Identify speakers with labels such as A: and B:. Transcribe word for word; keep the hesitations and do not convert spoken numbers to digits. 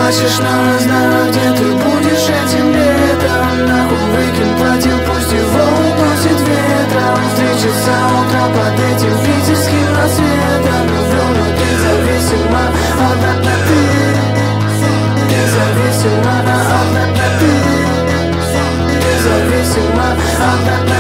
A: хочешь, но я знаю, где ты будешь этим летом. Нахуй выкинь платье, пусть его уносит ветром. Встречаться утро под этим питерским рассветом. Люблю, но ты зависима от одноты. Ты зависима от одноты. Ты зависима от одноты.